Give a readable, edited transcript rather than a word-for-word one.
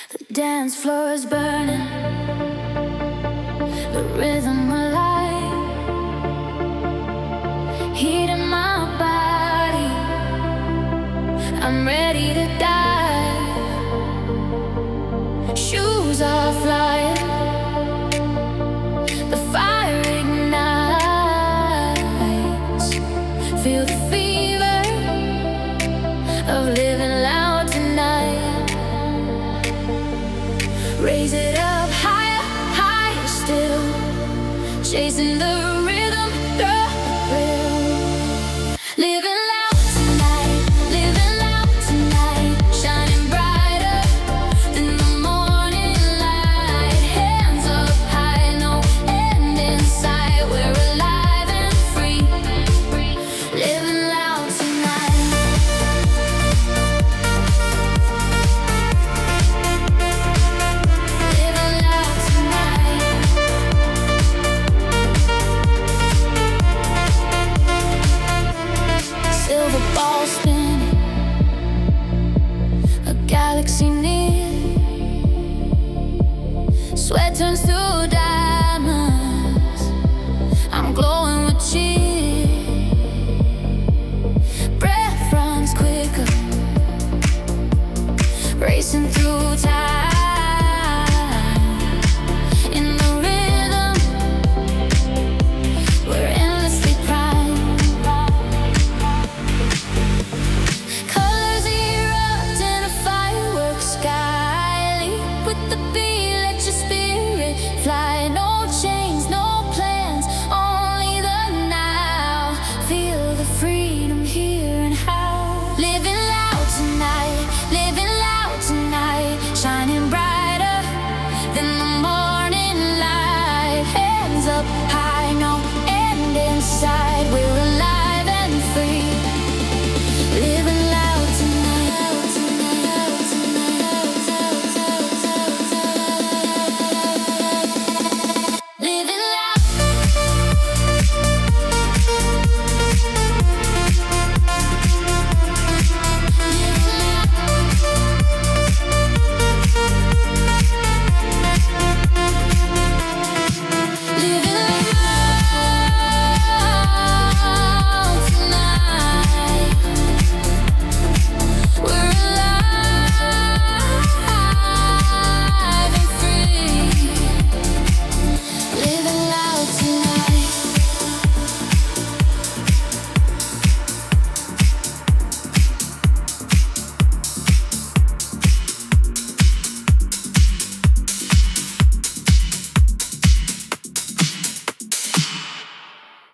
The dance floor is burning, the rhythm alive, heat in my body. I'm ready to dive. Shoes are flying, the fire ignites. Feel the fever of living loud tonight. Raise it up higher, higher still, chasing the rhythm, the thrill. Living loud tonight, living loud tonight, shining brighter than the morning light. Hands up high, no end in sight. We're alive and free, living loud tonight. Living loud tonight. Silver ball spinning, a galaxy near. Sweat turns to diamonds, I'm glowing with cheer. Breath runs quicker, racing through time.